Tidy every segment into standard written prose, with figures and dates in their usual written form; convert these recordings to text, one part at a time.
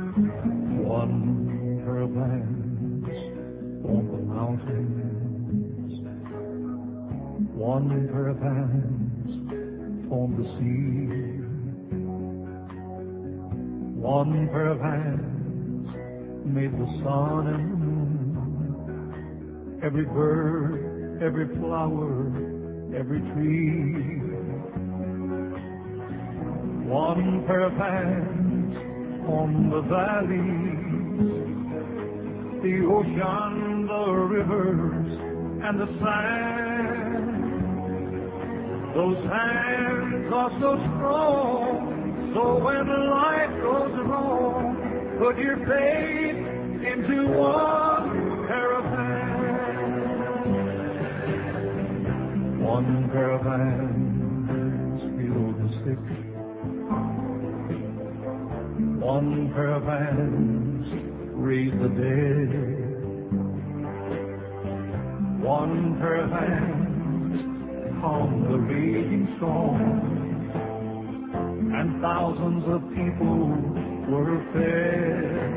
One pair of hands on the mountains, one pair of hands on the sea, one pair of hands made the sun and the moon, every bird, every flower, every tree. One pair of hands on the valleys, the ocean, the rivers, and the sand. Those hands are so strong, so when life goes wrong, put your faith into one pair of hands. One pair of hands heal the sick. One pair of hands raise the dead. One pair of hands calm the raging storm. And thousands of people were fed.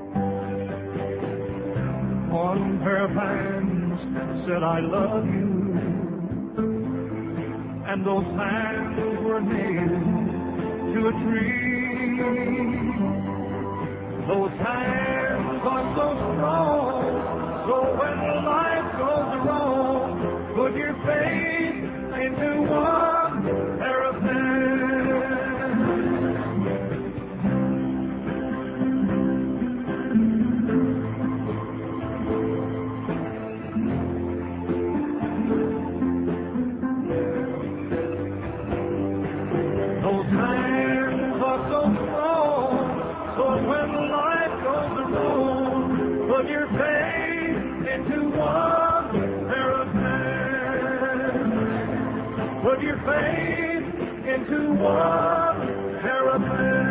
One pair of hands said, I love you. And those hands were nailed to a tree. Those hands are so strong, so when life goes wrong, put your faith into one pair of hands. Those hands are so strong, so when life goes wrong, put your faith into one pair of hands. Put your faith into one pair of hands.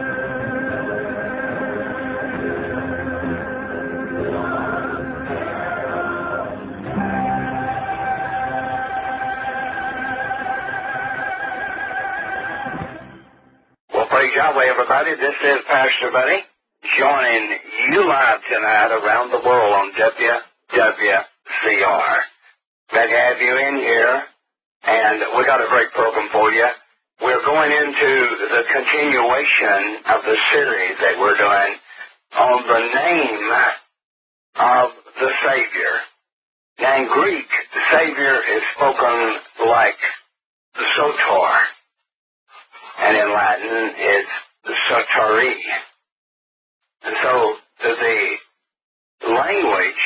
Well, praise Yahweh, everybody. This is Pastor Buddy, joining you live tonight around the world on WWCR. Glad to have you in here, and we got a great program for you. We're going into the continuation of the series that we're doing on the name of the Savior. Now, in Greek, the Savior is spoken like Soter, and in Latin it's Sotari. And so the language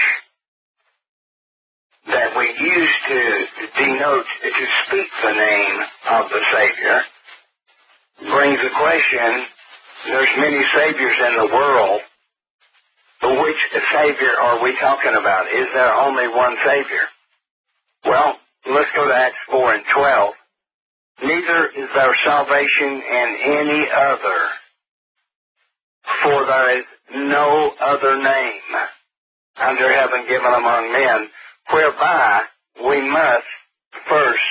that we use to denote, to speak the name of the Savior, brings the question, there's many Saviors in the world, but which Savior are we talking about? Is there only one Savior? Well, let's go to Acts 4 and 12. Neither is there salvation in any other, for there is no other name under heaven given among men, whereby we must first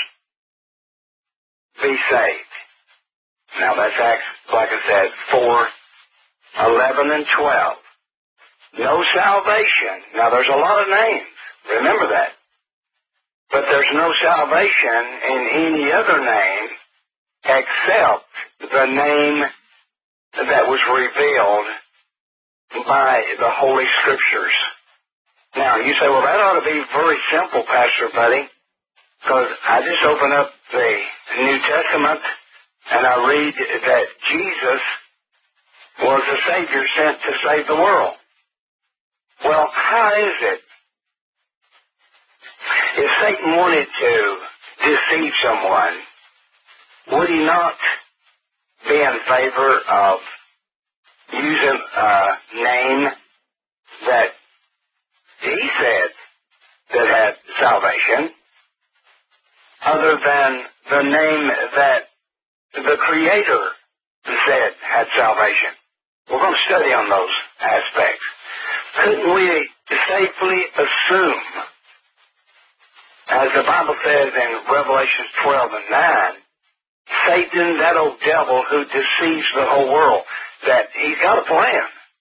be saved. Now that's Acts, like I said, 4, 11 and 12. No salvation. Now there's a lot of names. Remember that. But there's no salvation in any other name except the name that was revealed by the Holy Scriptures. Now, you say, well, that ought to be very simple, Pastor Buddy, because I just open up the New Testament and I read that Jesus was the Savior sent to save the world. Well, how is it? If Satan wanted to deceive someone, would he not be in favor of using a name that he said that had salvation, other than the name that the Creator said had salvation? We're going to study on those aspects. Couldn't we safely assume, as the Bible says in Revelation 12 and 9, Satan, that old devil who deceives the whole world, that he's got a plan.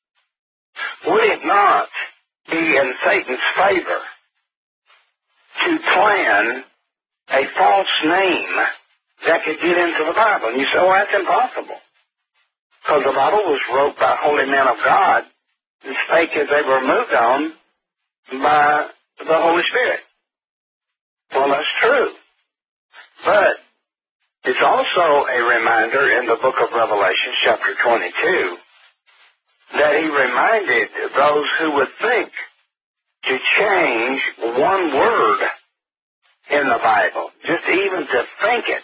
would it not be in Satan's favor to plan a false name that could get into the Bible? And you say, well, that's impossible. Because the Bible was wrote by holy men of God and spake as they were moved on by the Holy Spirit. Well, that's true. But it's also a reminder in the book of Revelation, chapter 22, that he reminded those who would think to change one word in the Bible, just even to think it,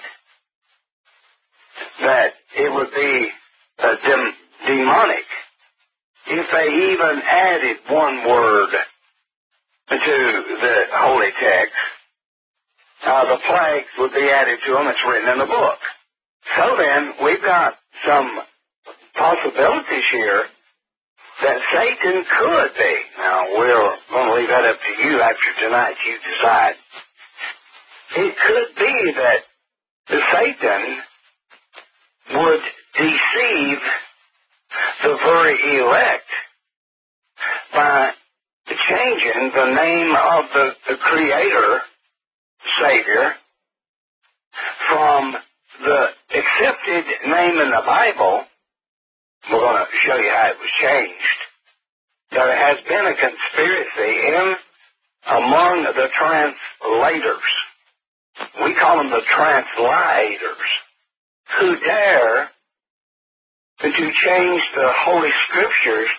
that it would be demonic if they even added one word to the holy text. The plagues would be added to them. It's written in the book. So then, we've got some possibilities here that Satan could be. Now, we're going to leave that up to you after tonight. You decide. It could be that Satan would deceive the very elect by changing the name of the Creator, Savior, from the accepted name in the Bible. We're going to show you how it was changed. There has been a conspiracy among the translators. We call them the translators, who dare to change the Holy Scriptures.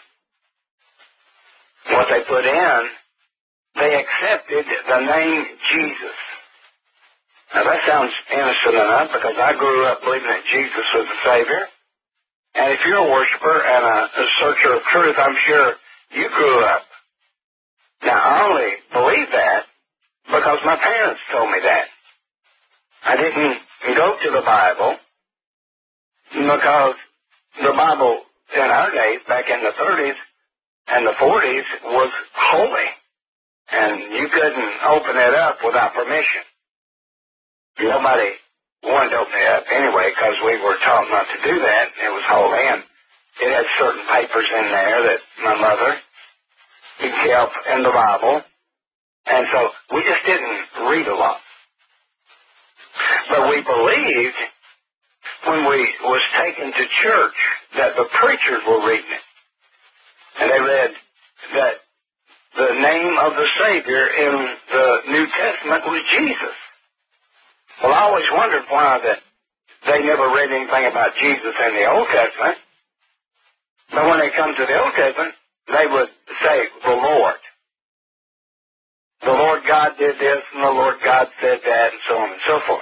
What they put in, they accepted the name Jesus. Now that sounds innocent enough, because I grew up believing that Jesus was the Savior. And if you're a worshiper and a searcher of truth, I'm sure you grew up. Now I only believe that because my parents told me that. I didn't go to the Bible because the Bible in our days, back in the 30s and the 40s, was holy. And you couldn't open it up without permission. Nobody wanted to open it up anyway, because we were taught not to do that. It was holy, and it had certain papers in there that my mother kept in the Bible. And so we just didn't read a lot. But we believed when we was taken to church that the preachers were reading it. And they read that the name of the Savior in the New Testament was Jesus. Well, I always wondered why that they never read anything about Jesus in the Old Testament. But when they come to the Old Testament, they would say, the Lord. The Lord God did this, and the Lord God said that, and so on and so forth.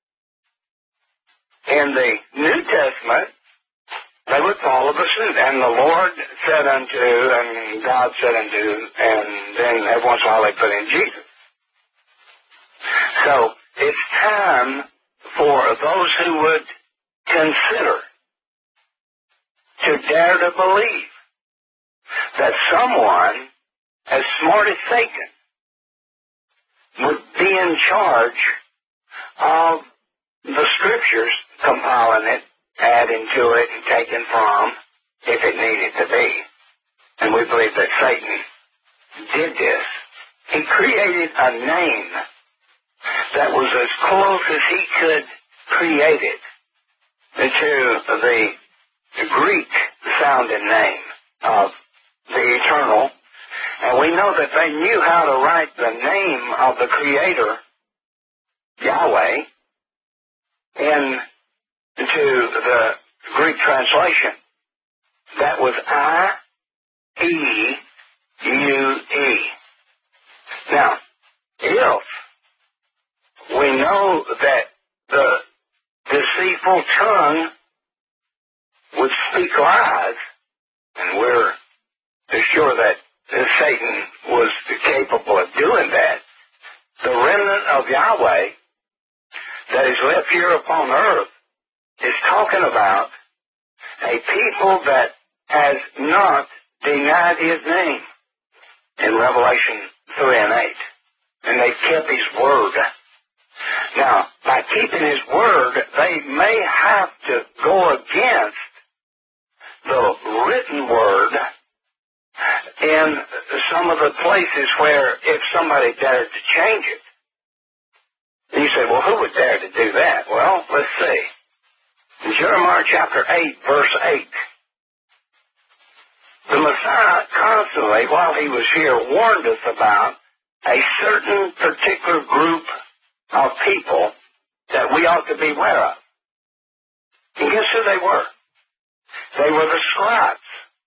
In the New Testament, they would follow the suit. And the Lord said unto, and God said unto, and then every once in a while they put in Jesus. So it's time for those who would consider to dare to believe that someone as smart as Satan would be in charge of the Scriptures, compiling it, adding to it, and taking from, if it needed to be. And we believe that Satan did this. He created a name that was as close as he could create it to the Greek sounding name of the Eternal. And we know that they knew how to write the name of the Creator, Yahweh, into the Greek translation. That was I-E-U-E. Now, if we know that the deceitful tongue would speak lies, and we're sure that Satan was capable of doing that, the remnant of Yahweh that is left here upon earth is talking about a people that has not denied his name in Revelation 3 and 8. And they've kept his word. Now, by keeping his word, they may have to go against the written word in some of the places where if somebody dared to change it, and you say, well, who would dare to do that? Well, let's see. In Jeremiah chapter 8, verse 8, the Messiah constantly, while he was here, warned us about a certain particular group of people that we ought to beware of. And guess who they were? They were the scribes,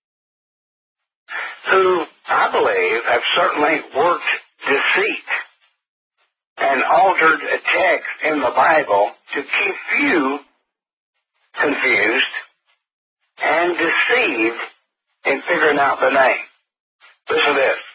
who, I believe, have certainly worked deceit and altered a text in the Bible to keep you confused and deceived in figuring out the name. Listen to this.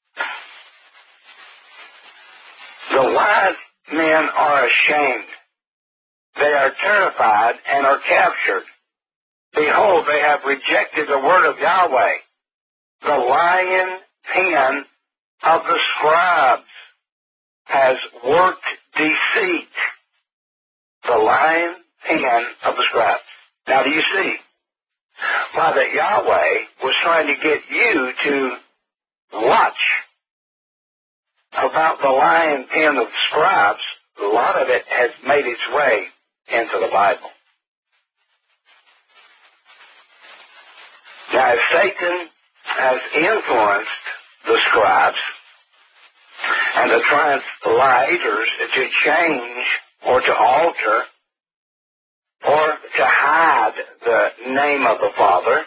The wise men are ashamed. They are terrified and are captured. Behold, they have rejected the word of Yahweh. The lion pen of the scribes has worked deceit. The lion pen of the scribes. Now do you see why that Yahweh was trying to get you to watch about the lion pen of the scribes? A lot of it has made its way into the Bible. Now, if Satan has influenced the scribes and the translators to change or to alter or to hide the name of the Father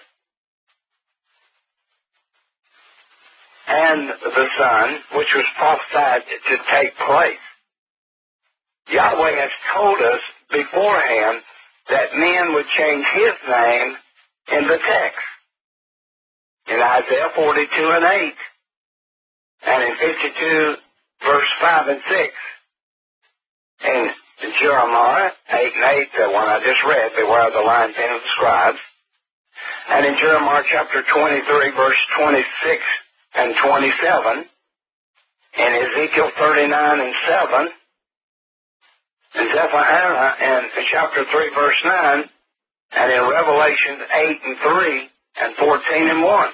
and the Son, which was prophesied to take place, Yahweh has told us beforehand that men would change his name in the text. In Isaiah 42 and 8, and in 52 verse 5 and 6. In Jeremiah 8 and 8, the one I just read, beware of the lion pen of the scribes. And in Jeremiah chapter 23 verse 26 and 27, in Ezekiel 39 and 7, in Zephaniah in chapter 3 verse 9, and in Revelation 8 and 3, and 14 and 1.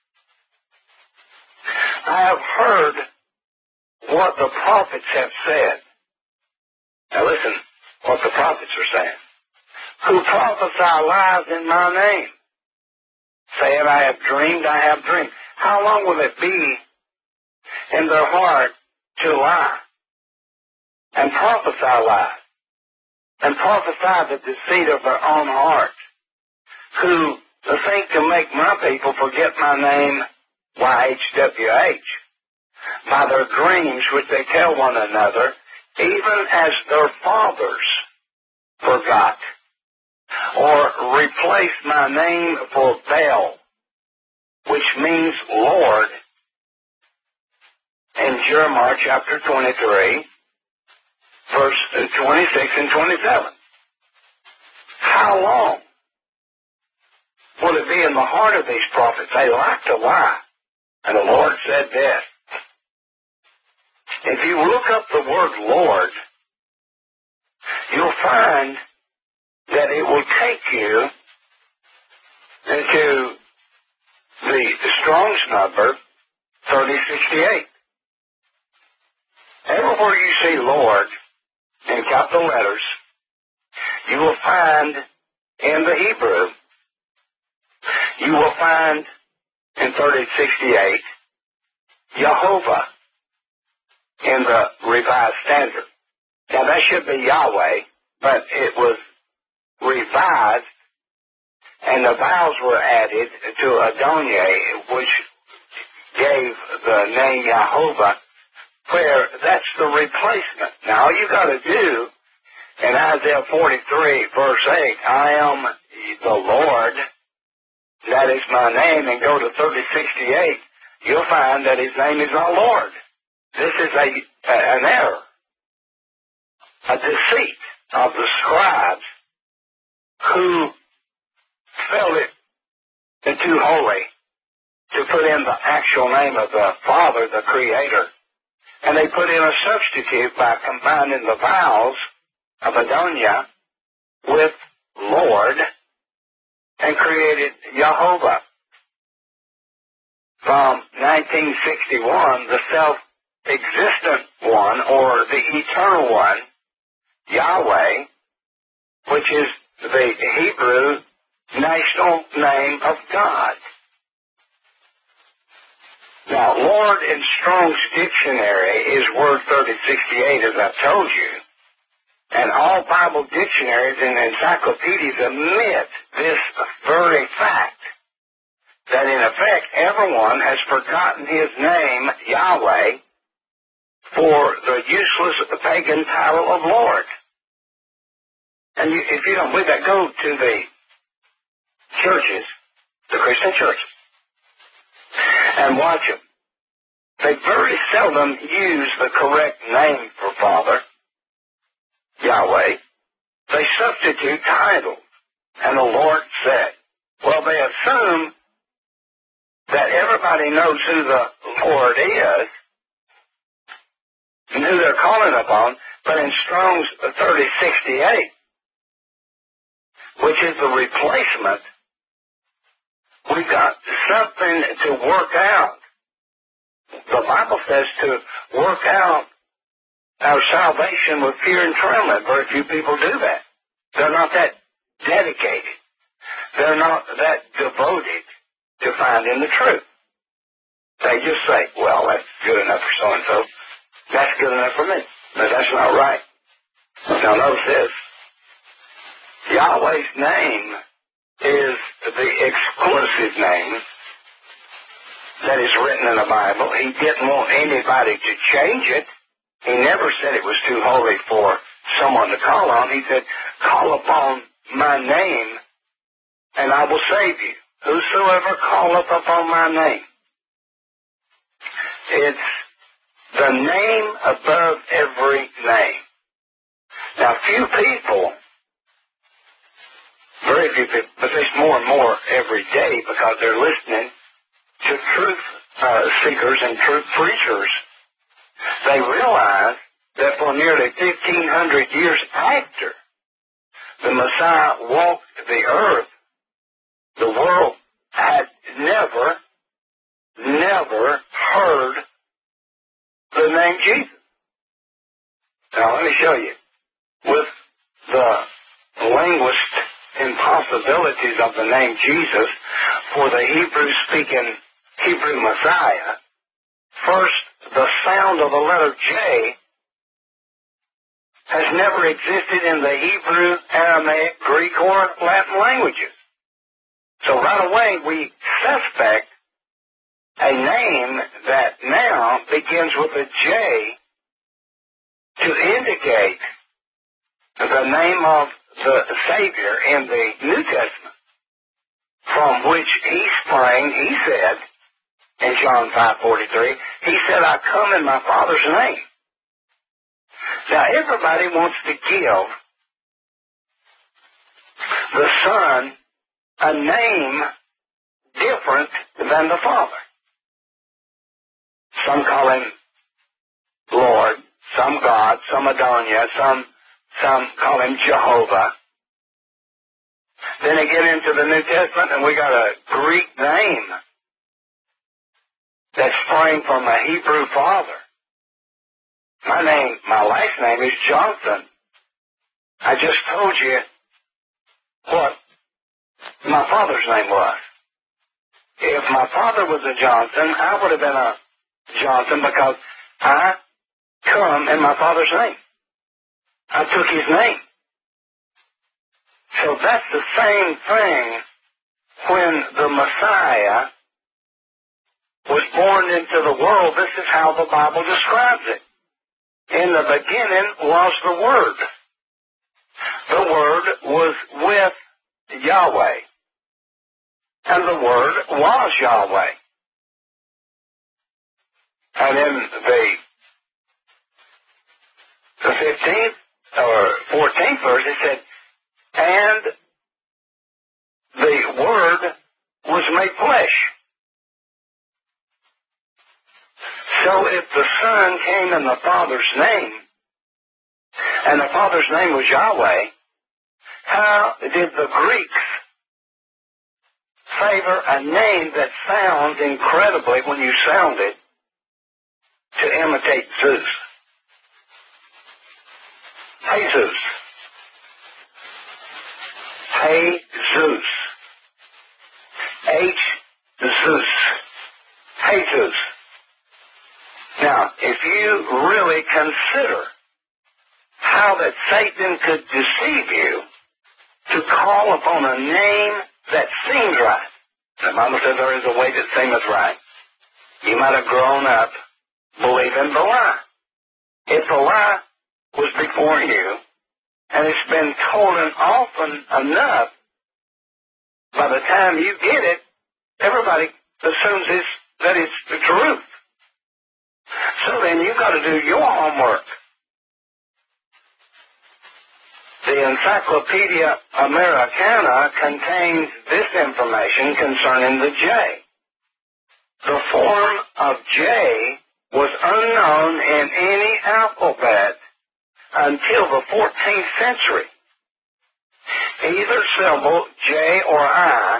I have heard what the prophets have said. Now listen, what the prophets are saying. Who prophesy lies in my name, saying, I have dreamed. How long will it be in their heart to lie and prophesy lies and prophesy the deceit of their own heart? Who think to make my people forget my name, YHWH, by their dreams which they tell one another, even as their fathers forgot, or replace my name for Baal, which means Lord, in Jeremiah chapter 23, verse 26 and 27. How long will it be in the heart of these prophets? They like to lie. And the Lord said this. If you look up the word Lord, you'll find that it will take you into the Strong's number 3068. Everywhere you see Lord in capital letters, you will find in the Hebrew, you will find in 3068, Jehovah in the Revised Standard. Now that should be Yahweh, but it was revised and the vowels were added to Adonai, which gave the name Jehovah, where that's the replacement. Now all you got to do in Isaiah 43 verse 8, I am the Lord, that is my name, and go to 3068, you'll find that his name is not Lord. This is an error, a deceit of the scribes who felt it too holy to put in the actual name of the Father, the Creator. And they put in a substitute by combining the vowels of Adonai with Lord and created Jehovah. from 1961, the self-existent one, or the eternal one, Yahweh, which is the Hebrew national name of God. Now, Lord in Strong's dictionary is word 3068, as I've told you, and all Bible dictionaries and encyclopedias admit this very fact, that in effect everyone has forgotten his name, Yahweh, for the useless pagan title of Lord. And if you don't believe that, go to the churches, the Christian churches, and watch them. They very seldom use the correct name for Father, Yahweh. They substitute titles. And the Lord said, well, they assume that everybody knows who the Lord is and who they're calling upon, but in Strong's 3068, which is the replacement, we've got something to work out. The Bible says to work out our salvation with fear and trembling. Very few people do that. They're not that dedicated. They're not that devoted to finding the truth. They just say, well, that's good enough for so-and-so. That's good enough for me. But that's not right. Now notice this. Yahweh's name is the exclusive name that is written in the Bible. He didn't want anybody to change it. He never said it was too holy for someone to call on. He said, call upon my name and I will save you. Whosoever calleth upon my name. It's the name above every name. Now, few people, very few people, but there's more and more every day because they're listening to truth seekers and truth preachers. They realize that for nearly 1,500 years after the Messiah walked the earth, the world had never heard the name Jesus. Now, let me show you. With the linguist impossibilities of the name Jesus for the Hebrew-speaking Hebrew Messiah, first, the sound of the letter J has never existed in the Hebrew, Aramaic, Greek, or Latin languages. So right away we suspect a name that now begins with a J to indicate the name of the Savior in the New Testament, from which he sprang, he said, in John 5:43, he said, I come in my Father's name. Now everybody wants to give the Son a name different than the Father. Some call him Lord, some God, some Adonia, some call him Jehovah. Then they get into the New Testament and we got a Greek name that sprang from a Hebrew father. My last name is Johnson. I just told you what my father's name was. If my father was a Johnson, I would have been a Johnson because I come in my father's name. I took his name. So that's the same thing when the Messiah was born into the world. This is how the Bible describes it. In the beginning was the Word. The Word was with Yahweh. And the Word was Yahweh. And in the 15th or 14th verse, it said, and the Word was made flesh. So if the Son came in the Father's name, and the Father's name was Yahweh, how did the Greeks favor a name that sounds incredibly when you sound it to imitate Zeus. Jesus. Jesus. Zeus. Jesus. Now, if you really consider how that Satan could deceive you to call upon a name that seems right. The Bible says there is a way that seemeth right. You might have grown up believing the lie. If the lie was before you, and it's been told often enough, by the time you get it, everybody assumes that it's the truth. So then you've got to do your homework. The Encyclopedia Americana contains this information concerning the J. The form of J was unknown in any alphabet until the 14th century. Either symbol, J or I,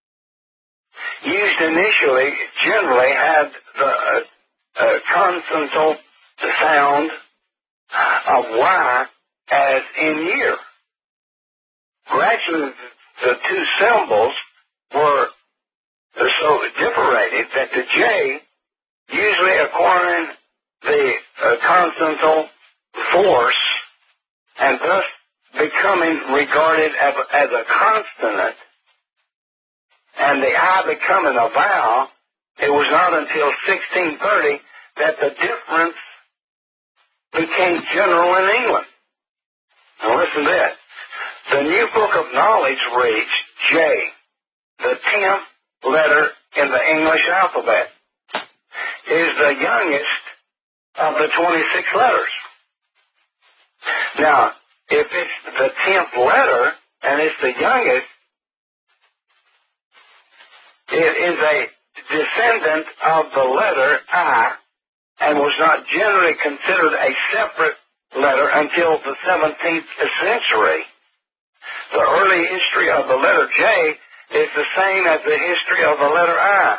used initially generally had the consonantal sound of Y as in year. Gradually, the two symbols were so differentiated that the J usually acquiring the consonantal force and thus becoming regarded as a consonant, and the I becoming a vowel. It was not until 1630 that the difference became general in England. Now listen to this. The New Book of Knowledge reads J, the 10th letter in the English alphabet, is the youngest of the 26 letters. Now, if it's the 10th letter and it's the youngest, it is a descendant of the letter I and was not generally considered a separate letter until the 17th century. The early history of the letter J is the same as the history of the letter I.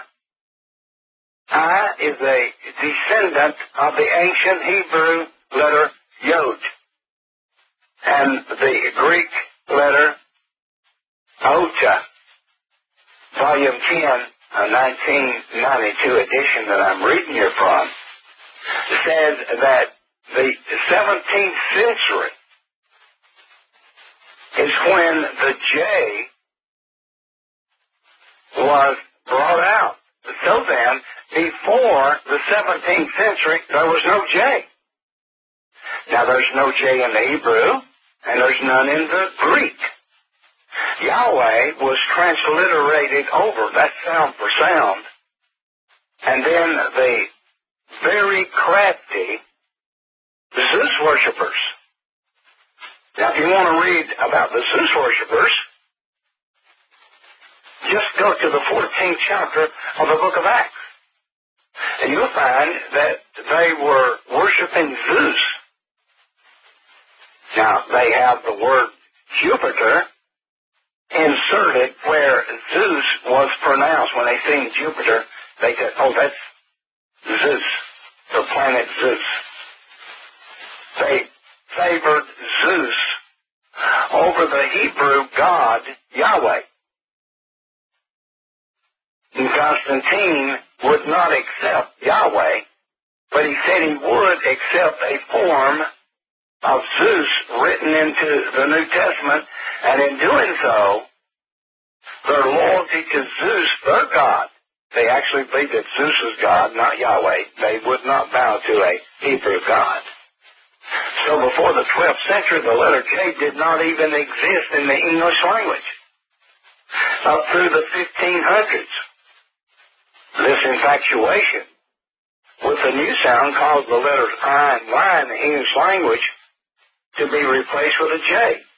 I is a descendant of the ancient Hebrew letter Yod and the Greek letter Ota. Volume 10, a 1992 edition that I'm reading here from, says that the 17th century is when the J was brought out. So then, before the 17th century, there was no J. Now, there's no J in the Hebrew, and there's none in the Greek. Yahweh was transliterated over, that's sound for sound, and then the very crafty Zeus worshippers. Now, if you want to read about the Zeus worshippers, just go to the 14th chapter of the book of Acts, and you'll find that they were worshiping Zeus. Now, they have the word Jupiter inserted where Zeus was pronounced. When they sing Jupiter, they said, oh, that's Zeus, the planet Zeus. They favored Zeus over the Hebrew god Yahweh. And Constantine would not accept Yahweh, but he said he would accept a form of Zeus written into the New Testament, and in doing so, their loyalty to Zeus, their god, they actually believed that Zeus was God, not Yahweh. They would not bow to a Hebrew god. So before the 12th century, the letter J did not even exist in the English language. Up through the 1500s, this infatuation with the new sound caused the letters I and Y in the English language to be replaced with a J.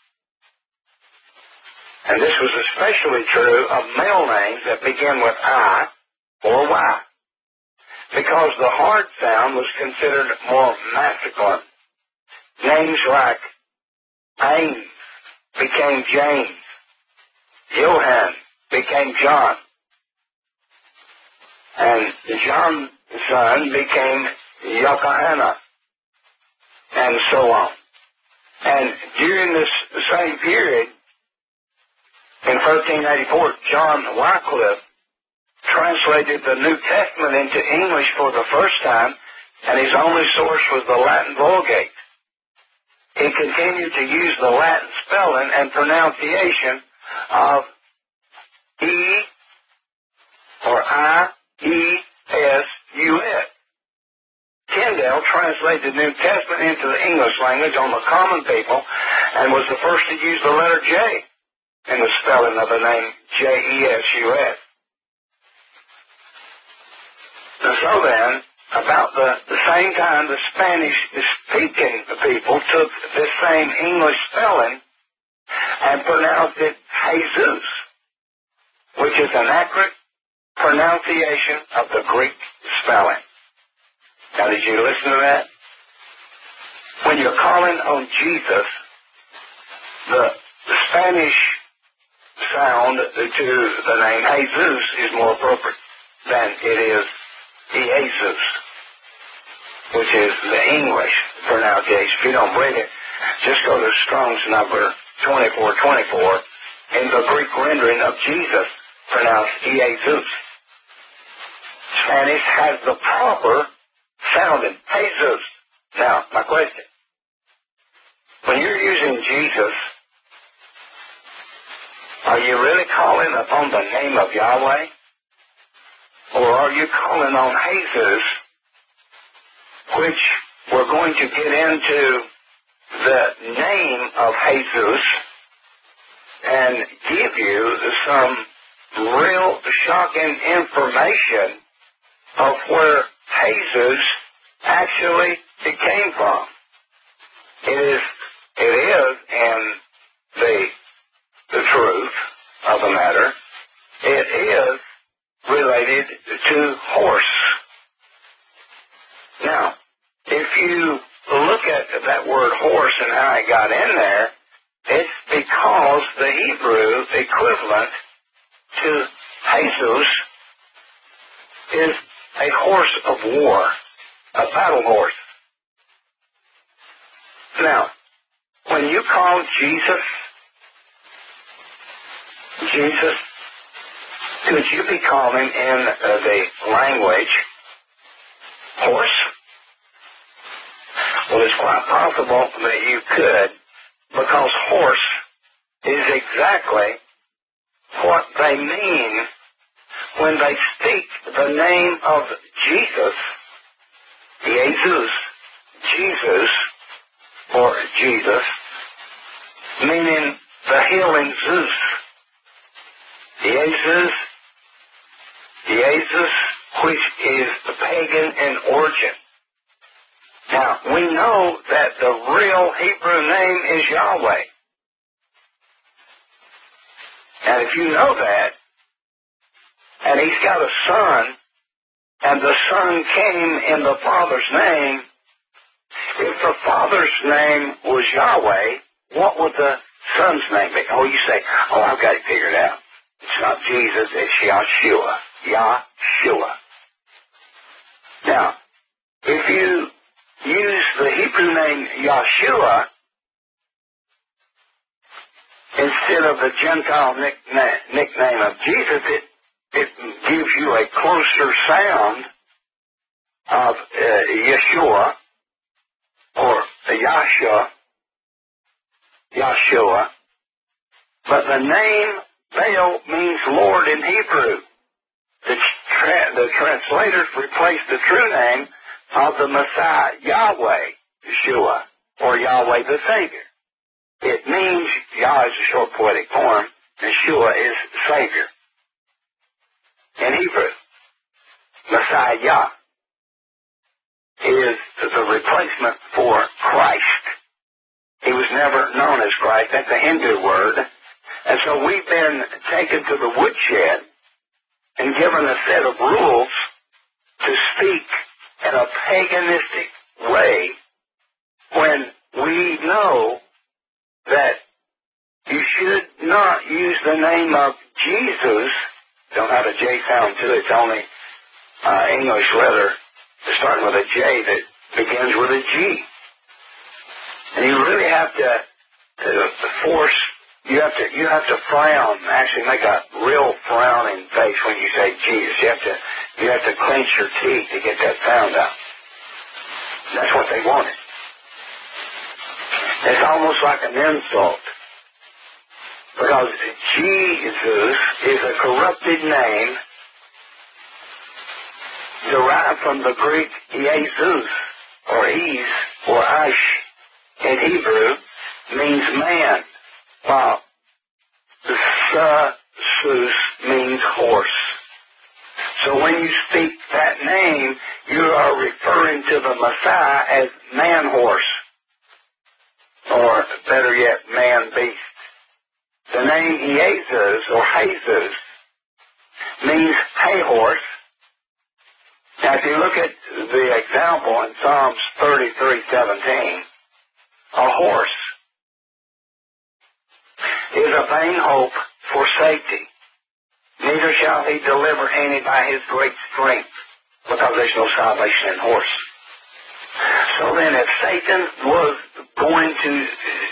And this was especially true of male names that begin with I or Y, because the hard sound was considered more masculine. Names like Ames became James, Johann became John, And John's son became Yochanan, and so on. And during this same period, in 1384, John Wycliffe translated the New Testament into English for the first time, and his only source was the Latin Vulgate. He continued to use the Latin spelling and pronunciation of E or I-E-S-U-S. Tyndale translated the New Testament into the English language on the common people and was the first to use the letter J in the spelling of the name J-E-S-U-S. And so then, about the same time, the Spanish-speaking people took this same English spelling and pronounced it Jesus, which is an accurate pronunciation of the Greek spelling. Now, did you listen to that? When you're calling on Jesus, the Spanish sound to the name Jesus is more appropriate than it is Jesus, which is the English pronunciation. If you don't believe it, just go to Strong's number 2424. In the Greek rendering of Jesus, pronounced Jesus. Spanish has the proper sounding, Jesus. Now, my question. When you're using Jesus, are you really calling upon the name of Yahweh? Or are you calling on Jesus, which we're going to get into the name of Jesus and give you some real shocking information of where Jesus actually came from. It is in the truth of the matter, it is related to horse. Now, if you look at that word horse and how it got in there, it's because the Hebrew equivalent to Jesus is a horse of war, a battle horse. Now, when you call Jesus, could you be calling in the language horse? Well, it's quite possible that you could, because horse is exactly what they mean when they speak the name of Jesus, Jesus, or Jesus, meaning the healing Zeus. Jesus, which is pagan in origin. Now, we know that the real Hebrew name is Yahweh. And if you know that, and he's got a son, and the son came in the Father's name, if the Father's name was Yahweh, what would the son's name be? Oh, you say, I've got it figured out. It's not Jesus, it's Yahshua. Yahshua. Now, if you use the Hebrew name Yahshua instead of the Gentile nickname of Jesus, it gives you a closer sound of Yeshua or Yahshua. But the name Baal means Lord in Hebrew. The translators replaced the true name of the Messiah, Yahweh, Yeshua, or Yahweh the Savior. It means, Yah is a short poetic form, Yeshua is Savior. In Hebrew, Messiah, Yah, is the replacement for Christ. He was never known as Christ. That's a Hindu word. And so we've been taken to the woodshed and given a set of rules to speak in a paganistic way when we know that you should not use the name of Jesus. Don't have a J sound to it. It's only English letter starting with a J that begins with a G. And you really have to force, you have to frown, actually make a real frowning face when you say Jesus. You have to clench your teeth to get that sound out. That's what they wanted. It's almost like an insult. Because Jesus is a corrupted name derived from the Greek Jesus, or Es, or Aish in Hebrew, means man, while Jesus means horse. So when you speak that name, you are referring to the Messiah as man-horse, or better yet, man-beast. The name Jesus, or Jesus, means hay-horse. Now, if you look at the example in Psalms 33:17, a horse is a vain hope for safety. Neither shall he deliver any by his great strength, because there's no salvation in horse. So then, if Satan was going to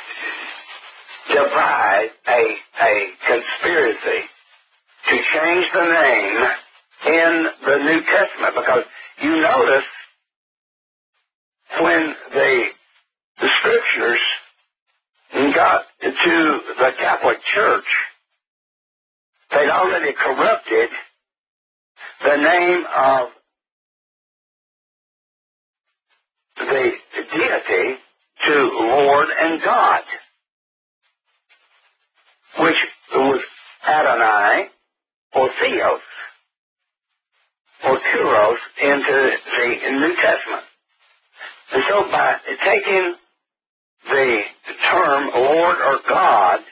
devise a conspiracy to change the name in the New Testament, because you notice when the Scriptures got to the Catholic Church, they'd already corrupted the name of the deity to Lord and God, which was Adonai or Theos or Kuros into the New Testament. And so by taking the term Lord or God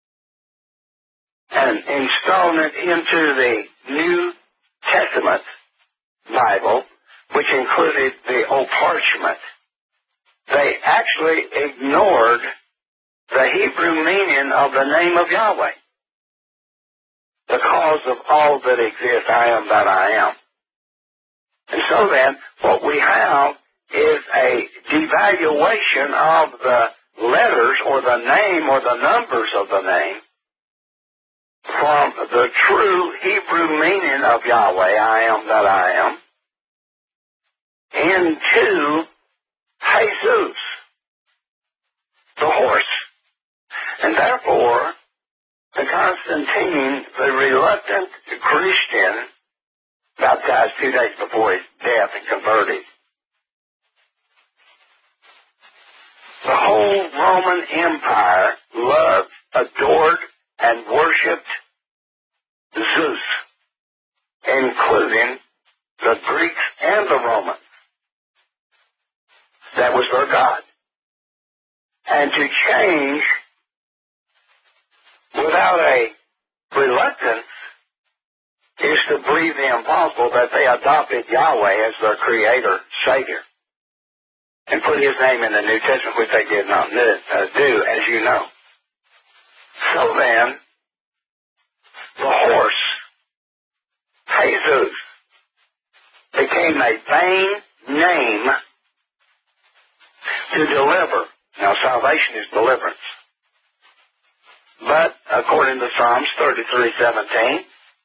and installing it into the New Testament Bible, which included the Old Parchment, they actually ignored the Hebrew meaning of the name of Yahweh. The cause of all that exists, I am that I am. And so then, what we have is a devaluation of the letters or the name or the numbers of the name from the true Hebrew meaning of Yahweh, I am that I am, into Jesus, the horse. And therefore, the Constantine, the reluctant Christian, baptized 2 days before his death and converted, the whole Roman Empire loved, adored, and worshipped Zeus, including the Greeks and the Romans. That was their God. And to change without a reluctance is to believe the impossible, that they adopted Yahweh as their creator, Savior, and put his name in the New Testament, which they did not do, as you know. So then, the horse, Jesus, became a vain name to deliver. Now, salvation is deliverance. But, according to Psalms 33:17,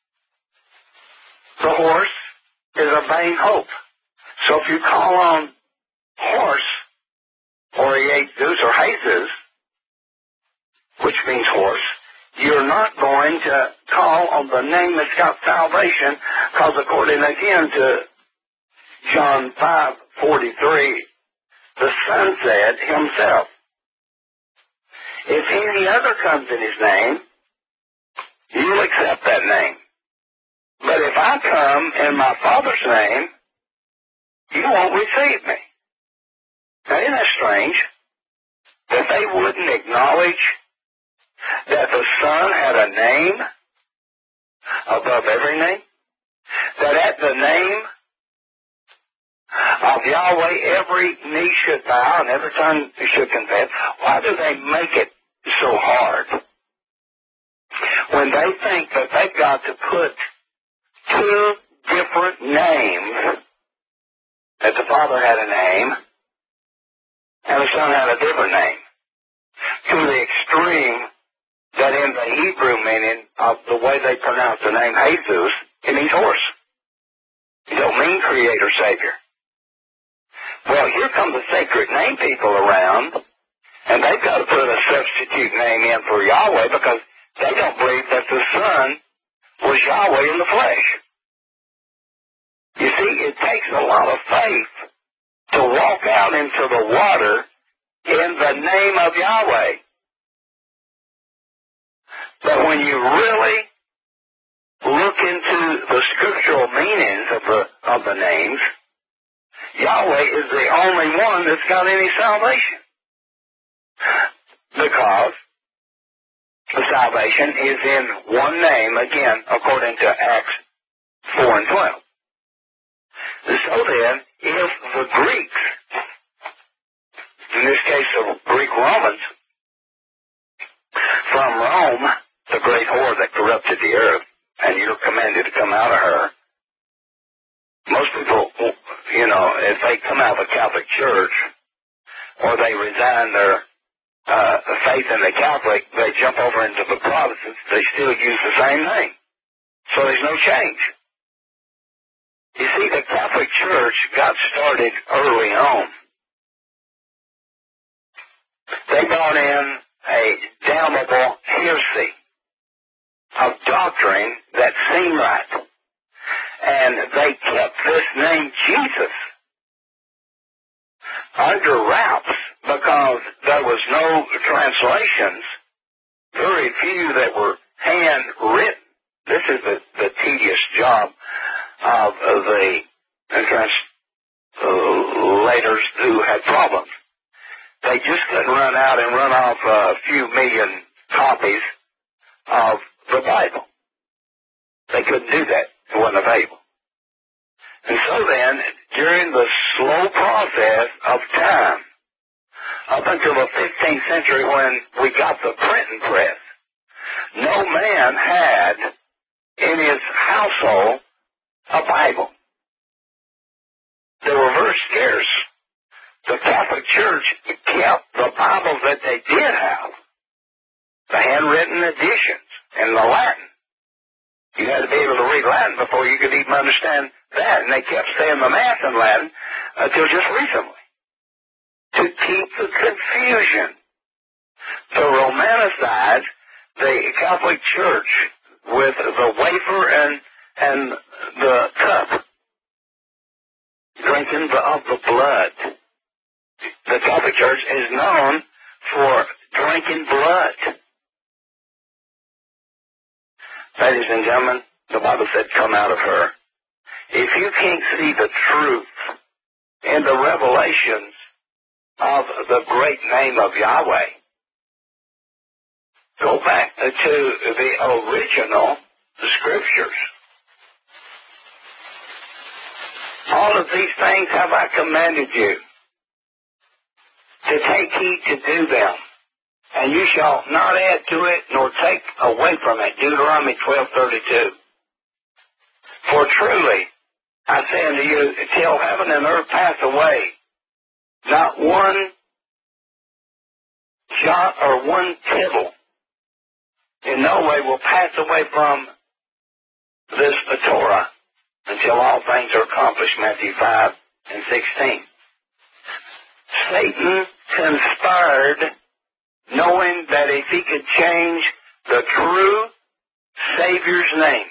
the horse is a vain hope. So if you call on horse, or Jesus, or Jesus, which means horse, you're not going to call on the name that's got salvation, because according again to John 5:43, the Son said himself, if any other comes in his name, you'll accept that name. But if I come in my Father's name, you won't receive me. Now, isn't that strange? That they wouldn't acknowledge that the Son had a name above every name? That at the name of Yahweh, every knee should bow and every tongue should confess. Why do they make it so hard? When they think that they've got to put two different names, that the Father had a name, and the Son had a different name, to the extreme that in the Hebrew meaning of the way they pronounce the name Jesus, it means horse. It don't mean Creator, Savior. Well, here come the sacred name people around, and they've got to put a substitute name in for Yahweh because they don't believe that the Son was Yahweh in the flesh. You see, it takes a lot of faith to walk out into the water in the name of Yahweh. But when you really look into the scriptural meanings of the names, Yahweh is the only one that's got any salvation. Because the salvation is in one name, again, according to Acts 4 and 12. So then, if the Greeks, in this case the Greek Romans, from Rome, the great whore that corrupted the earth, and you're commanded to come out of her, most people, if they come out of the Catholic Church, or they resign their faith in the Catholic, they jump over into the Protestants, they still use the same name. So there's no change. You see, the Catholic Church got started early on. They brought in a damnable heresy of doctrine that seemed right. And they kept this name Jesus under wraps because there was no translations, very few that were handwritten. This is the tedious job of the translators who had problems. They just couldn't run out and run off a few million copies of the Bible. They couldn't do that. It wasn't available. And so then, during the slow process of time, up until the 15th century when we got the printing press, no man had in his household a Bible. They were very scarce. The Catholic Church kept the Bibles that they did have, the handwritten editions, and the Latin. You had to be able to read Latin before you could even understand that, and they kept saying the Mass in Latin until just recently. To keep the confusion, to romanticize the Catholic Church with the wafer and the cup, drinking of the blood. The Catholic Church is known for drinking blood. Ladies and gentlemen, the Bible said, come out of her. If you can't see the truth in the revelations of the great name of Yahweh, go back to the original scriptures. All of these things have I commanded you to take heed to do them. And you shall not add to it nor take away from it. Deuteronomy 12:32. For truly, I say unto you, till heaven and earth pass away, not one jot or one tittle in no way will pass away from this Torah until all things are accomplished. Matthew 5 and 16. Satan conspired, knowing that if he could change the true Savior's name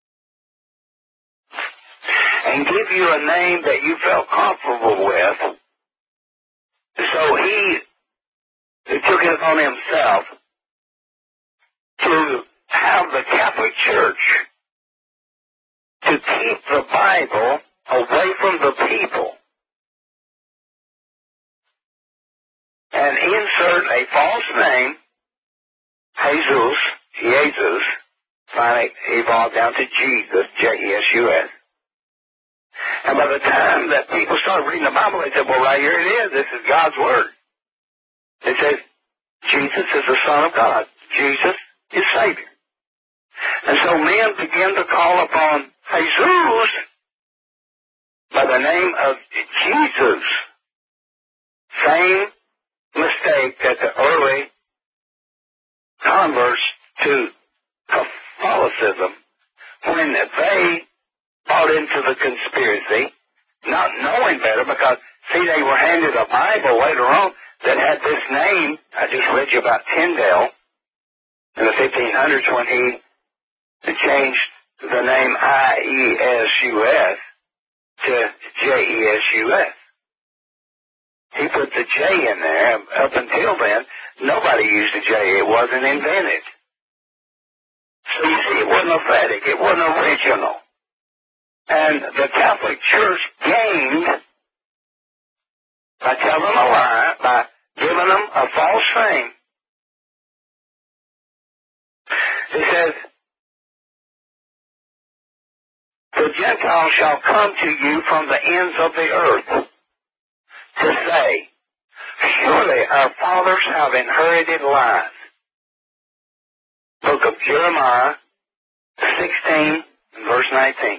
and give you a name that you felt comfortable with, so he took it upon himself to have the Catholic Church to keep the Bible away from the people and insert a false name, Jesus, finally evolved down to Jesus, J-E-S-U-S. And by the time that people started reading the Bible, they said, well, right here it is. This is God's Word. It says, Jesus is the Son of God. Jesus is Savior. And so men began to call upon Jesus by the name of Jesus. Same mistake that the early converts to Catholicism, when they bought into the conspiracy, not knowing better, because, see, they were handed a Bible later on that had this name. I just read you about Tyndale in the 1500s when he changed the name IESUS to JESUS. He put the J in there. Up until then, nobody used a J. It wasn't invented. So you see, it wasn't authentic. It wasn't original. And the Catholic Church gained by telling a lie, by giving them a false name. It says, the Gentiles shall come to you from the ends of the earth to say, surely our fathers have inherited lies. Book of Jeremiah 16 and verse 19.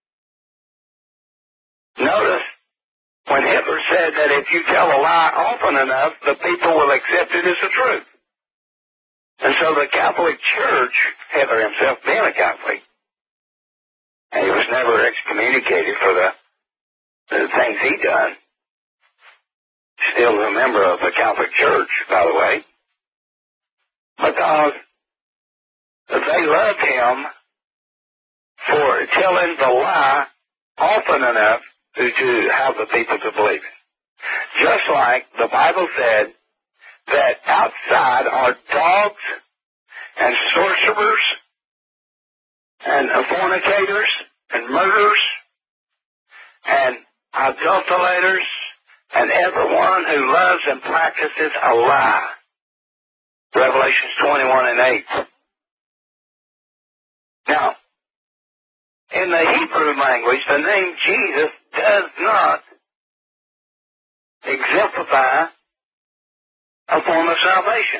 Notice when Hitler said that if you tell a lie often enough, the people will accept it as the truth. And so the Catholic Church, Hitler himself being a Catholic, and he was never excommunicated for the things he done, still a member of the Catholic Church, by the way, because they loved him for telling the lie often enough to have the people to believe it. Just like the Bible said that outside are dogs and sorcerers and fornicators and murderers and adulterators and everyone who loves and practices a lie. Revelations 21 and 8. Now, in the Hebrew language, the name Jesus does not exemplify a form of salvation.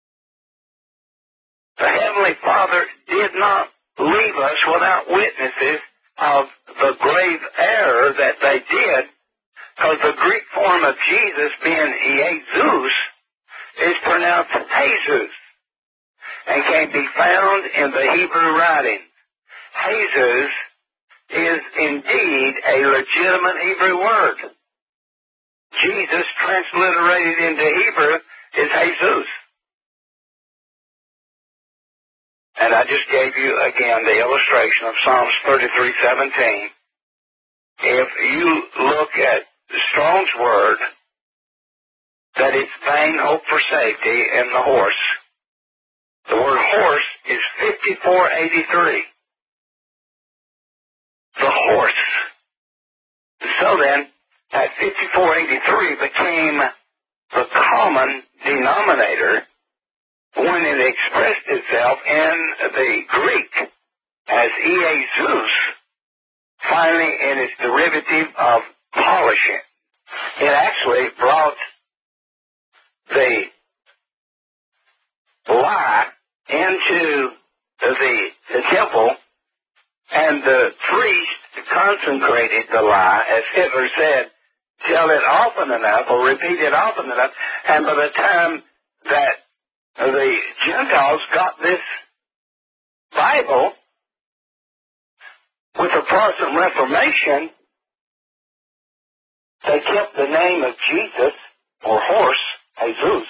The Heavenly Father did not leave us without witnesses of the grave error that they did, because the Greek form of Jesus, being Jesus, is pronounced Jesus and can be found in the Hebrew writings. Jesus is indeed a legitimate Hebrew word. Jesus, transliterated into Hebrew, is Jesus. And I just gave you, again, the illustration of Psalms 33:17. If you look at Strong's word, that it's vain hope for safety in the horse. The word horse is 5483. The horse. So then, that 5483 became the common denominator when it expressed itself in the Greek as Jesus, finally in its derivative of polishing. It actually brought the lie into the temple, and the priest consecrated the lie, as Hitler said, tell it often enough or repeat it often enough, and by the time that the Gentiles got this Bible with the Protestant Reformation, they kept the name of Jesus, or horse, Jesus.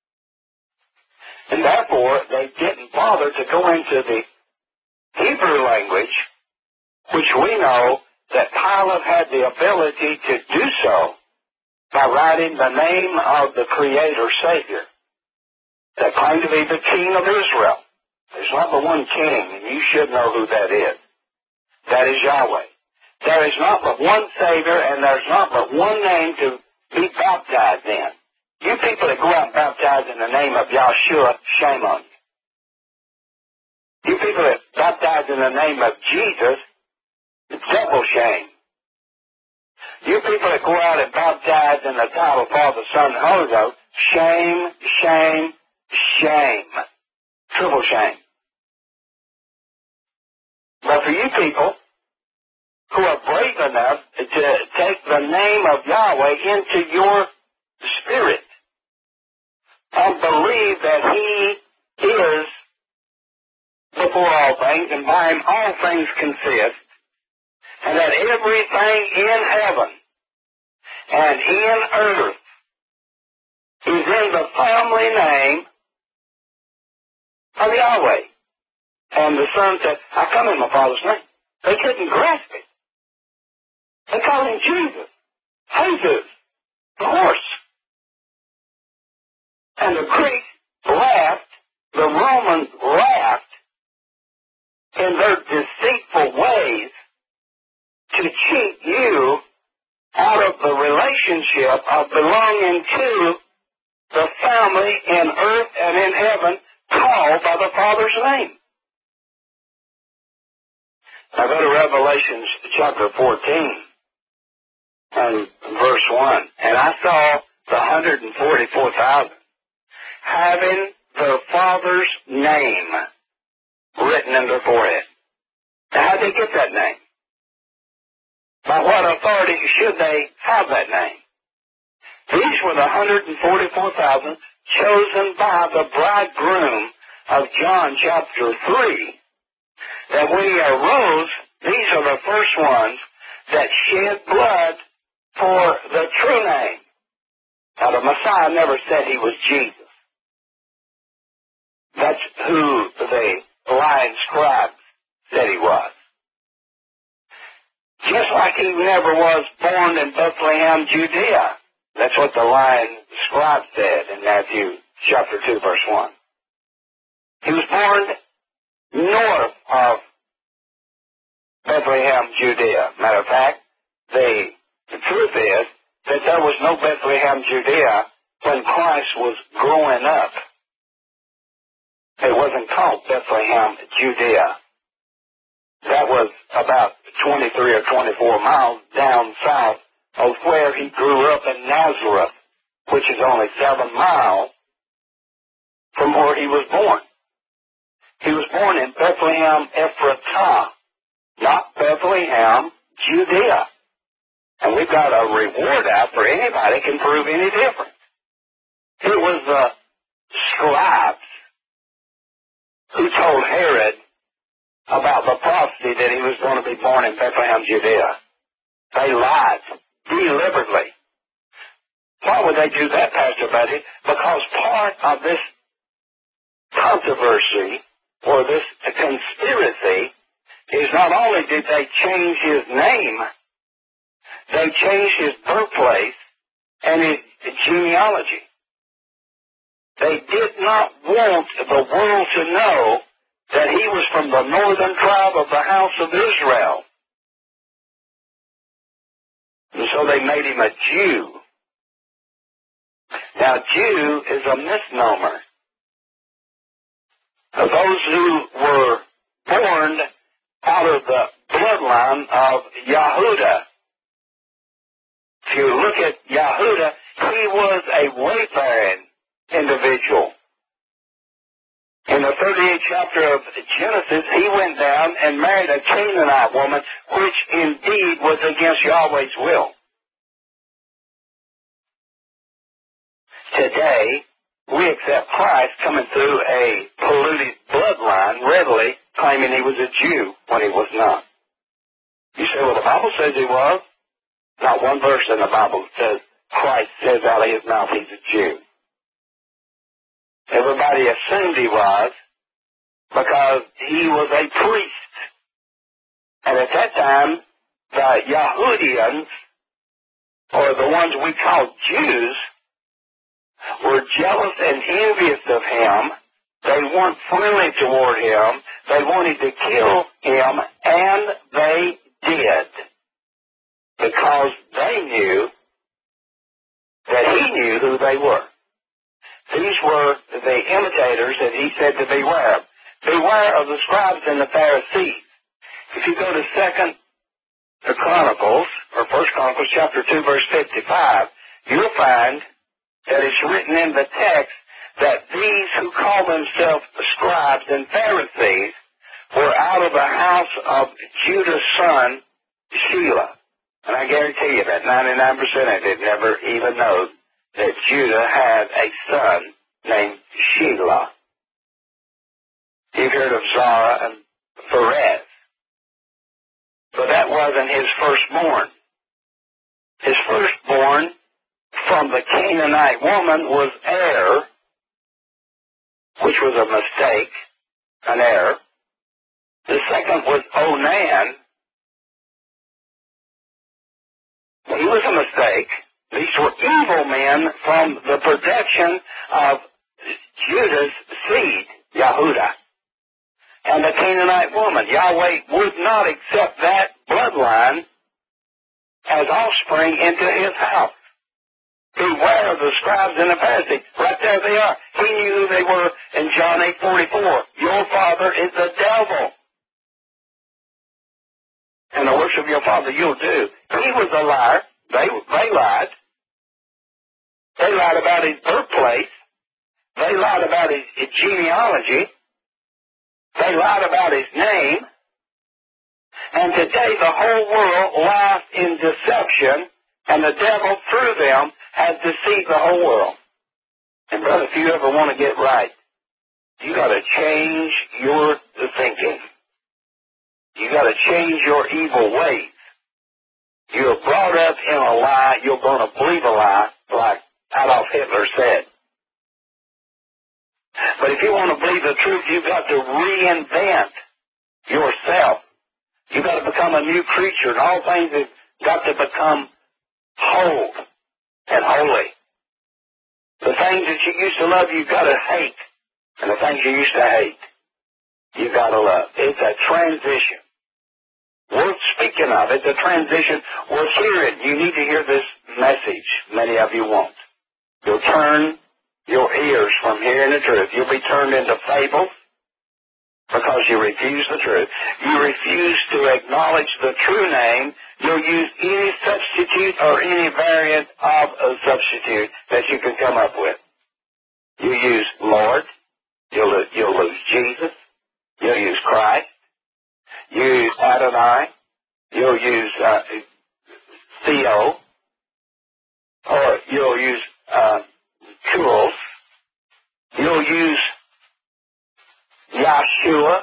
And therefore, they didn't bother to go into the Hebrew language, which we know that Pilate had the ability to do so by writing the name of the Creator Savior that claimed to be the King of Israel. There's not but one King, and you should know who that is. That is Yahweh. There is not but one Savior, and there's not but one name to be baptized in. You people that go out and baptize in the name of Yahshua, shame on you. You people that baptize in the name of Jesus, double shame. You people that go out and baptize in the title of Father, Son, and Holy Ghost, shame, shame, shame. Triple shame. But for you people who are brave enough to take the name of Yahweh into your spirit and believe that He is before all things, and by Him all things consist, and that everything in heaven and in earth is in the family name of Yahweh. And the son said, I come in my Father's name. They couldn't grasp it. They called Him Jesus, Jesus, the horse. And the Greeks laughed, the Romans laughed in their deceitful ways to cheat you out of the relationship of belonging to the family in earth and in heaven called by the Father's name. Now go to Revelation chapter 14 and verse 1. And I saw the 144,000 having their Father's name written in their forehead. Now how did they get that name? By what authority should they have that name? These were the 144,000 chosen by the bridegroom of John chapter 3. That when He arose, these are the first ones that shed blood for the true name. Now the Messiah never said He was Jesus. That's who the lying scribes said He was. Just like He never was born in Bethlehem, Judea. That's what the lying scribe said in Matthew chapter 2, verse 1. He was born north of Bethlehem, Judea. Matter of fact, the truth is that there was no Bethlehem, Judea when Christ was growing up. It wasn't called Bethlehem, Judea. That was about 23 or 24 miles down south of where He grew up in Nazareth, which is only 7 miles from where He was born. He was born in Bethlehem, Ephratah, not Bethlehem, Judea. And we've got a reward out for anybody who can prove any difference. It was the scribes who told Herod about the prophecy that he was going to be born in Bethlehem, Judea. They lied deliberately. Why would they do that, Pastor Buddy? Because part of this controversy or this conspiracy is not only did they change His name, they changed His birthplace and His genealogy. They did not want the world to know that He was from the northern tribe of the house of Israel. And so they made Him a Jew. Now, Jew is a misnomer. Of those who were born out of the bloodline of Yahudah. If you look at Yahudah, he was a wayfaring individual. In the 38th chapter of Genesis, he went down and married a Canaanite woman, which indeed was against Yahweh's will. Today, we accept Christ coming through a polluted bloodline readily, claiming He was a Jew when He was not. You say, well, the Bible says He was. Not one verse in the Bible says Christ says out of His mouth He's a Jew. Everybody assumed He was because He was a priest. And at that time, the Yahudians, or the ones we call Jews, were jealous and envious of Him. They weren't friendly toward Him. They wanted to kill Him, and they did. Because they knew that He knew who they were. These were the imitators that He said to beware of. Beware of the scribes and the Pharisees. If you go to 2 Chronicles, or 1 Chronicles chapter 2, verse 55, you'll find that it's written in the text that these who call themselves scribes and Pharisees were out of the house of Judah's son, Shelah. And I guarantee you that 99% of it never even know that Judah had a son named Shelah. You've heard of Zara and Perez. But that wasn't his firstborn. His firstborn from the Canaanite woman was Er, which was a mistake, an error. The second was Onan. He was a mistake. These were evil men from the production of Judah's seed, Yehudah. And the Canaanite woman, Yahweh would not accept that bloodline as offspring into his house. Beware of the scribes and the Pharisees. Right there they are. He knew who they were in John 8:44. Your father is the devil. And the works of your father you'll do. He was a liar. They lied. They lied about his birthplace. They lied about his genealogy. They lied about his name. And today the whole world lies in deception, and the devil through them has deceived the whole world. And brother, if you ever want to get right, you got to change your thinking. You got to change your evil ways. You're brought up in a lie, you're going to believe a lie, like Adolf Hitler said. But if you want to believe the truth, you've got to reinvent yourself. You've got to become a new creature, and all things have got to become whole and holy. The things that you used to love, you've got to hate. And the things you used to hate, you've got to love. It's a transition. Worth speaking of. It's a transition worth hearing. You need to hear this message. Many of you won't. You'll turn your ears from hearing the truth. You'll be turned into fables because you refuse the truth. You refuse to acknowledge the true name. You'll use any substitute or any variant of a substitute that you can come up with. You use Lord. You'll lose Jesus. You'll use Christ. You use Adonai. You'll use Theo. Or you'll use Kuros. You'll use Yahshua.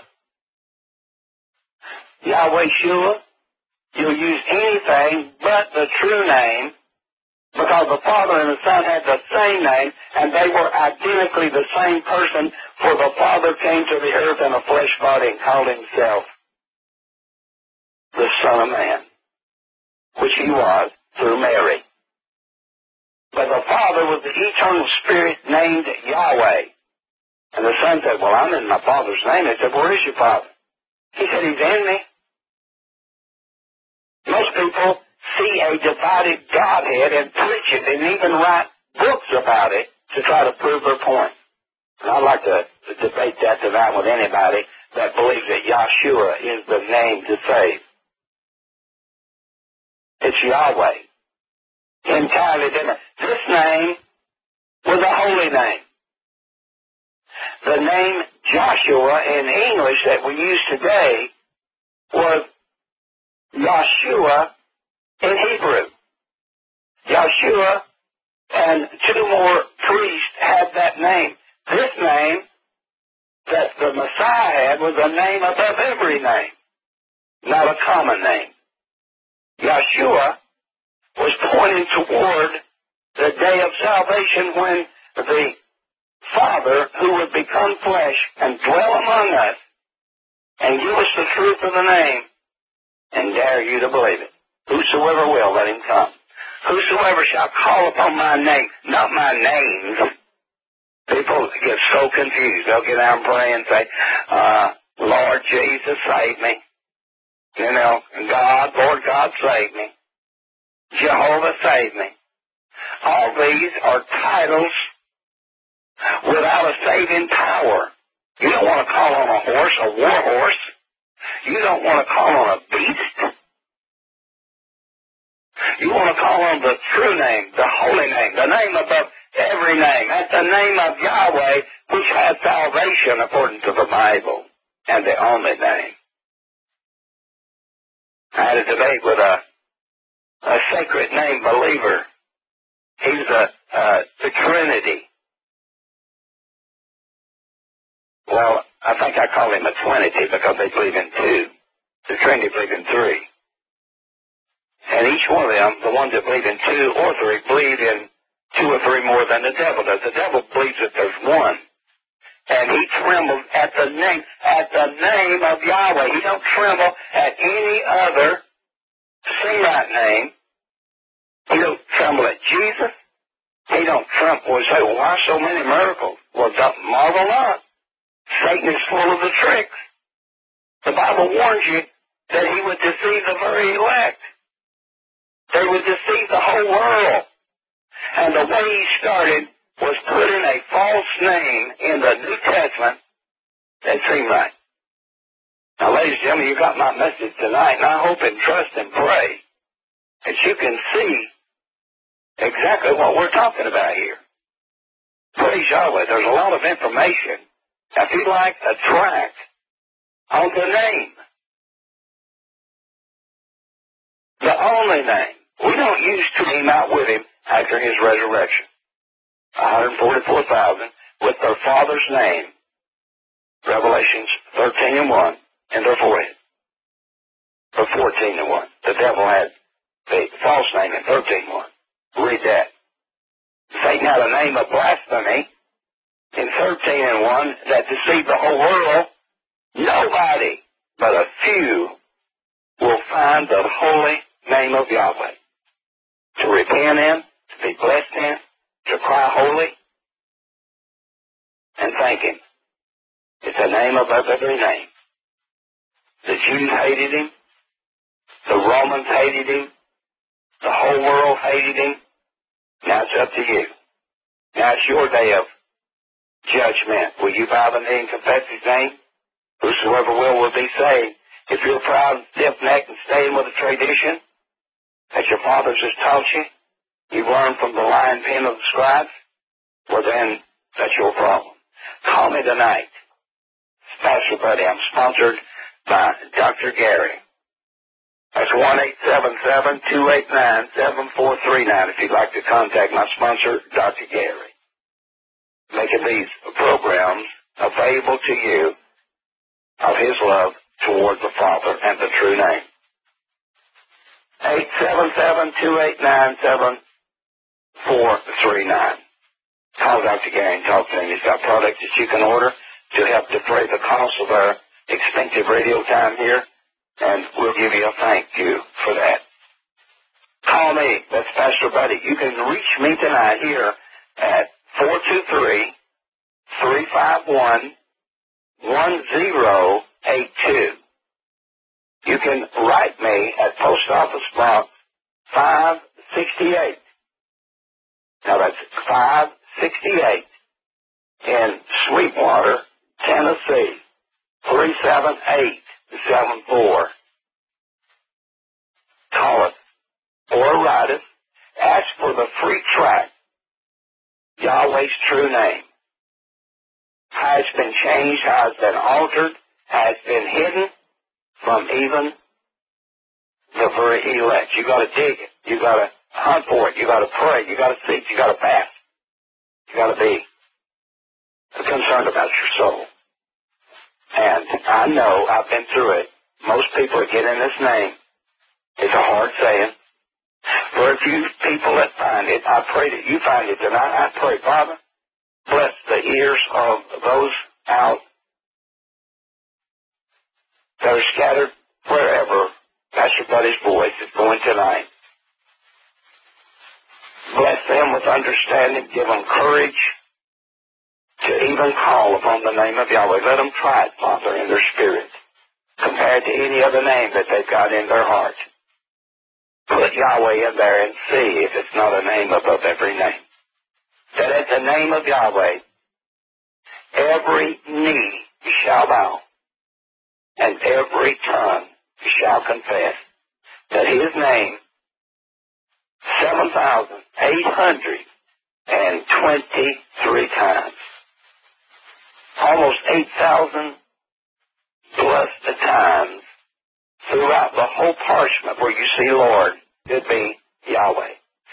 Yahweh Shua. You'll use anything but the true name, because the Father and the Son had the same name, and they were identically the same person, for the Father came to the earth in a flesh body and called himself the Son of Man, which he was through Mary. But the Father was the eternal Spirit named Yahweh. And the Son said, well, I'm in my Father's name. They said, where is your Father? He said, he's in me. Most people see a divided Godhead and preach it and even write books about it to try to prove their point. And I'd like to debate that tonight with anybody that believes that Yahshua is the name to save. It's Yahweh. Entirely different. This name was a holy name. The name Joshua in English that we use today was Yahshua in Hebrew. Yahshua and two more priests had that name. This name that the Messiah had was a name above every name, not a common name. Yahshua was pointing toward the day of salvation when the Father, who would become flesh and dwell among us and give us the truth of the name, and dare you to believe it. Whosoever will, let him come. Whosoever shall call upon my name, not my names. People get so confused. They'll get out and pray and say, Lord Jesus, save me. You know, God, Lord God, save me. Jehovah, save me. All these are titles without a saving power. You don't want to call on a horse, a war horse. You don't want to call on a beast. You want to call on the true name, the holy name, the name above every name. That's the name of Yahweh, which has salvation according to the Bible, and the only name. I had a debate with a sacred name believer. He's the Trinity. Well, I think I call him a Twinity because they believe in two. The Trinity believe in three. And each one of them, the ones that believe in two or three, believe in two or three more than the devil does. The devil believes that there's one. And he trembles at the name of Yahweh. He don't tremble at any other Semite name. He don't tremble at Jesus. He don't tremble. Well, say, well, why so many miracles? Well, don't marvel not. Satan is full of the tricks. The Bible warns you that he would deceive the very elect. They would deceive the whole world. And the way he started was putting a false name in the New Testament that seemed right. Now, ladies and gentlemen, you got my message tonight, and I hope and trust and pray that you can see exactly what we're talking about here. Praise Yahweh. There's a lot of information. If you'd like a tract on the name, the only name, we don't use to him out with him after his resurrection. 144,000 with their father's name, Revelations 13:1, in their forehead. Or 14:1. The devil had the false name in 13:1. Read that. Satan had a name of blasphemy in 13:1 that deceived the whole world. Nobody but a few will find the holy name of Yahweh. To repent in, to be blessed in, to cry holy, and thank him. It's a name above every name. The Jews hated him. The Romans hated him. The whole world hated him. Now it's up to you. Now it's your day of judgment. Will you bow the knee and confess his name? Whosoever will be saved. If you're proud and stiff-necked and staying with a tradition that your fathers has taught you, you've learned from the lion pen of the scribes, well then, that's your problem. Call me tonight. Pastor Buddy. I'm sponsored by Dr. Gary. That's 1-877-289-7439 if you'd like to contact my sponsor, Dr. Gary. Making these programs available to you of his love toward the Father and the true name. 877-289-7439. Call Dr. Gary and talk to him. He's got products that you can order to help defray the cost of our expensive radio time here, and we'll give you a thank you for that. Call me. That's Pastor Buddy. You can reach me tonight here at 423-351-1082. You can write me at Post Office Box 568. Now that's 568 in Sweetwater, Tennessee, 37874. Call it or write it. Ask for the free tract, Yahweh's true name. How it's been changed, how it's been altered, how it's been hidden from even the very elect. You got to dig it. You got to hunt for it. You got to pray. You got to seek. You got to fast. You got to be concerned about your soul. And I know I've been through it. Most people that get in this name, it's a hard saying. For a few people that find it, I pray that you find it tonight. I pray, Father, bless the ears of those out that are scattered wherever Pastor Buddy's voice is going tonight. Bless them with understanding. Give them courage to even call upon the name of Yahweh. Let them try it, Father, in their spirit, compared to any other name that they've got in their heart. Put Yahweh in there and see if it's not a name above every name. That at the name of Yahweh, every knee shall bow, and every tongue shall confess that his name, 7,823 times, almost 8,000 plus the times throughout the whole parchment where you see Lord, it'd be Yahweh.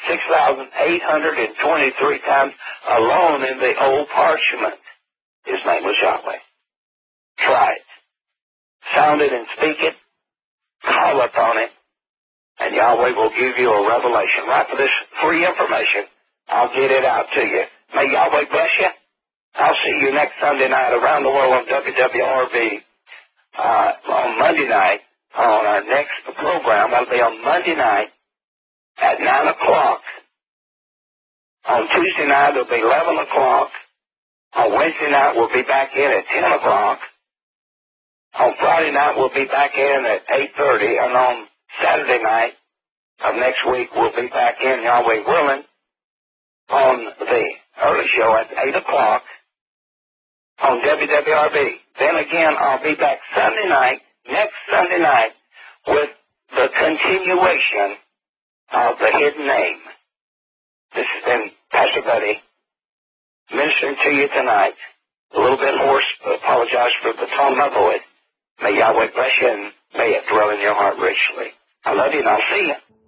6,823 times alone in the old parchment, his name was Yahweh. Try it. Sound it and speak it. Call upon it. And Yahweh will give you a revelation. Right for this free information, I'll get it out to you. May Yahweh bless you. I'll see you next Sunday night around the world on WWRB. On Monday night, on our next program, that'll be on Monday night at 9 o'clock. On Tuesday night, it'll be 11 o'clock. On Wednesday night, we'll be back in at 10 o'clock. On Friday night, we'll be back in at 8:30. And on Saturday night of next week, we'll be back in, Yahweh willing, on the early show at 8 o'clock on WWRB. Then again, I'll be back Sunday night, next Sunday night, with the continuation of the hidden name. This has been Pastor Buddy ministering to you tonight. A little bit hoarse, but apologize for the tone of my voice. May Yahweh bless you and may it dwell in your heart richly. I love you and I'll see you.